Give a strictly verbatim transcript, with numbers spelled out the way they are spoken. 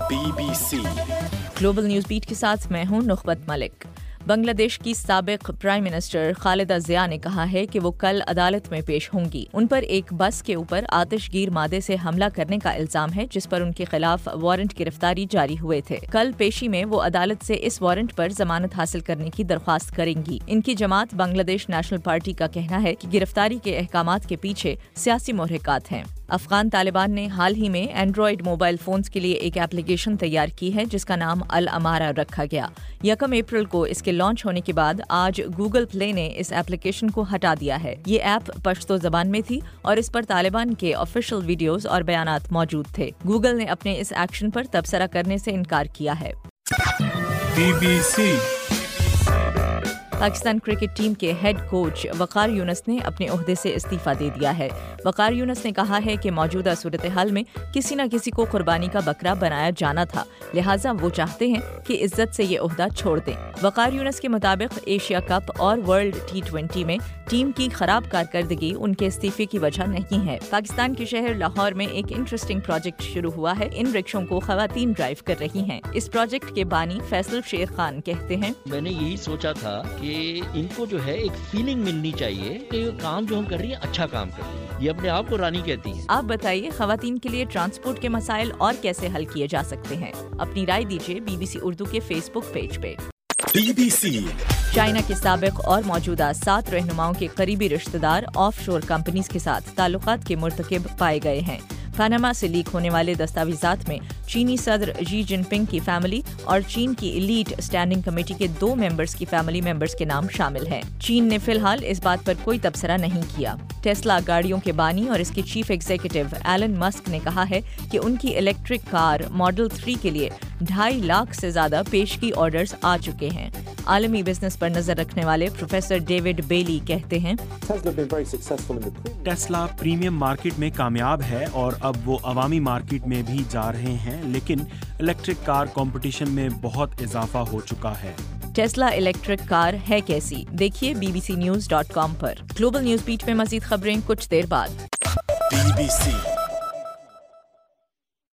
Be B C global news beat کے ساتھ میں ہوں نخبت ملک۔ بنگلہ دیش کی سابق پرائم منسٹر خالدہ ضیاء نے کہا ہے کہ وہ کل عدالت میں پیش ہوں گی۔ ان پر ایک بس کے اوپر آتش گیر مادے سے حملہ کرنے کا الزام ہے جس پر ان کے خلاف وارنٹ گرفتاری جاری ہوئے تھے۔ کل پیشی میں وہ عدالت سے اس وارنٹ پر ضمانت حاصل کرنے کی درخواست کریں گی۔ ان کی جماعت بنگلہ دیش نیشنل پارٹی کا کہنا ہے کہ گرفتاری کے احکامات کے پیچھے سیاسی محرکات ہیں۔ افغان طالبان نے حال ہی میں اینڈرائیڈ موبائل فونز کے لیے ایک ایپلیکیشن تیار کی ہے جس کا نام الامارہ رکھا گیا۔ یکم اپریل کو اس کے لانچ ہونے کے بعد آج گوگل پلے نے اس ایپلیکیشن کو ہٹا دیا ہے۔ یہ ایپ پشتو زبان میں تھی اور اس پر طالبان کے آفیشیل ویڈیوز اور بیانات موجود تھے۔ گوگل نے اپنے اس ایکشن پر تبصرہ کرنے سے انکار کیا ہے۔ B B C Pakistan cricket team کے ہیڈ کوچ وقار یونس نے اپنے عہدے سے استعفیٰ دے دیا ہے۔ وقار یونس نے کہا ہے کہ موجودہ صورتحال میں کسی نہ کسی کو قربانی کا بکرا بنایا جانا تھا، لہٰذا وہ چاہتے ہیں کہ عزت سے یہ عہدہ چھوڑ دیں۔ وقار یونس کے مطابق ایشیا کپ اور ورلڈ ٹی ٹوینٹی میں ٹیم کی خراب کارکردگی ان کے استعفے کی وجہ نہیں ہے۔ پاکستان کے شہر لاہور میں ایک انٹرسٹنگ پروجیکٹ شروع ہوا ہے۔ ان رکشوں کو خواتین ڈرائیو کر رہی ہیں۔ اس پروجیکٹ کے بانی فیصل شیر خان کہتے ہیں، میں نے یہی سوچا تھا کہ ان کو جو ہے ایک فیلنگ ملنی چاہیے کہ یہ کام جو ہم کر رہی ہیں اچھا کام کر رہی ہیں، یہ اپنے آپ کو رانی کہتی ہیں۔ آپ بتائیے خواتین کے لیے ٹرانسپورٹ کے مسائل اور کیسے حل کیے جا سکتے ہیں؟ اپنی رائے دیجیے بی بی سی اردو کے فیس بک پیج پہ۔ بی بی سی چائنا کے سابق اور موجودہ سات رہنماؤں کے قریبی رشتہ دار آف شور کمپنیز کے ساتھ تعلقات کے مرتکب پائے گئے ہیں۔ پاناما سے لیک ہونے والے دستاویزات میں چینی صدر جی جن پنگ کی فیملی اور چین کی ایلیٹ اسٹینڈنگ کمیٹی کے دو ممبرز کی فیملی ممبرز کے نام شامل ہیں۔ چین نے فی الحال اس بات پر کوئی تبصرہ نہیں کیا۔ ٹیسلا گاڑیوں کے بانی اور اس کے چیف ایگزیکٹو ایلن مسک نے کہا ہے کہ ان کی الیکٹرک کار ماڈل تھری کے لیے ڈھائی لاکھ سے زیادہ پیشگی آرڈرز آ چکے ہیں۔ عالمی بزنس پر نظر رکھنے والے پروفیسر ڈیوڈ بیلی کہتے ہیں، ٹیسلا پریمیم مارکیٹ میں کامیاب ہے اور اب وہ عوامی مارکیٹ میں بھی جا رہے ہیں، لیکن الیکٹرک کار کمپٹیشن میں بہت اضافہ ہو چکا ہے۔ ٹیسلا الیکٹرک کار ہے کیسی؟ دیکھیے B B C news dot com پر۔ گلوبل نیوز بیٹ میں مزید خبریں کچھ دیر بعد۔ Be B C